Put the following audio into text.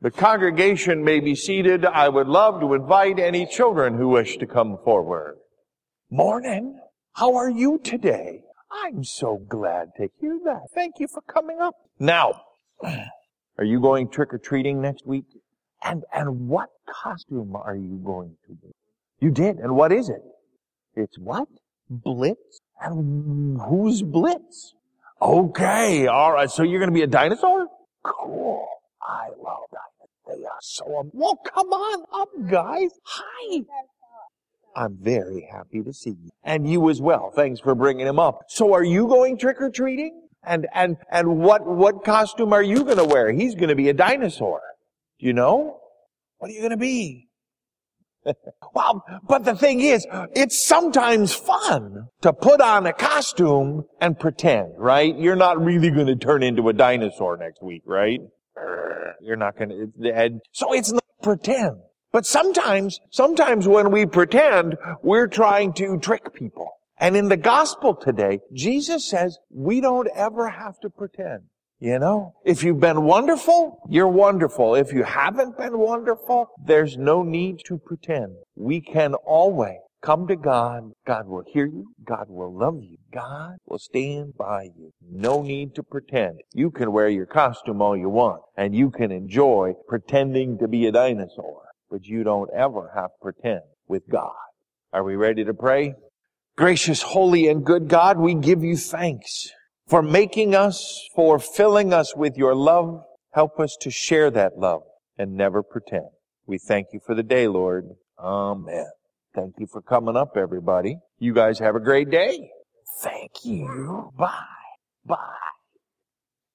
The congregation may be seated. I would love to invite any children who wish to come forward. Morning. How are you today? I'm so glad to hear that. Thank you for coming up. Now, are you going trick-or-treating next week? And what costume are you going to do? You did. And what is it? It's what? Blitz? And who's Blitz? Okay. All right. So you're going to be a dinosaur? Cool. I love dinosaurs. They are so... Well, come on up, guys. Hi. I'm very happy to see you. And you as well. Thanks for bringing him up. So are you going trick-or-treating? And what costume are you going to wear? He's going to be a dinosaur. Do you know? What are you going to be? Well, but the thing is, it's sometimes fun to put on a costume and pretend, right? You're not really going to turn into a dinosaur next week, right? You're not going to. So it's not pretend. But sometimes when we pretend, we're trying to trick people. And in the gospel today, Jesus says we don't ever have to pretend. You know, if you've been wonderful, you're wonderful. If you haven't been wonderful, there's no need to pretend. We can always come to God. God will hear you. God will love you. God will stand by you. No need to pretend. You can wear your costume all you want, and you can enjoy pretending to be a dinosaur, but you don't ever have to pretend with God. Are we ready to pray? Gracious, holy, and good God, we give you thanks for making us, for filling us with your love. Help us to share that love and never pretend. We thank you for the day, Lord. Amen. Thank you for coming up, everybody. You guys have a great day. Thank you. Bye. Bye.